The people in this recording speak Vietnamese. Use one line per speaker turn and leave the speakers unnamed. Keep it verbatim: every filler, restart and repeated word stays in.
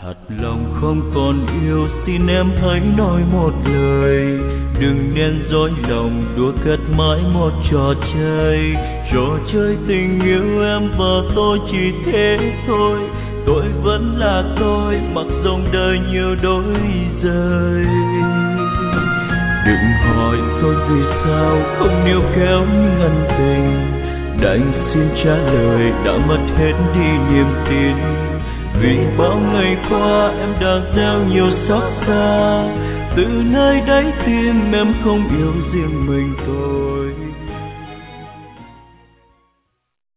Thật lòng không còn yêu, xin em hãy nói một lời. Đừng nên dối lòng đùa cợt mãi một trò chơi. Trò chơi tình yêu em và tôi chỉ thế thôi. Tôi vẫn là tôi, mặc dòng đời nhiều đổi rời. Đừng hỏi tôi vì sao không níu kéo những ân tình. Đành xin trả lời đã mất hết đi niềm tin. Vì bao ngày qua em đã gieo nhiều xót xa. Từ nơi đáy tim em không yêu riêng mình tôi.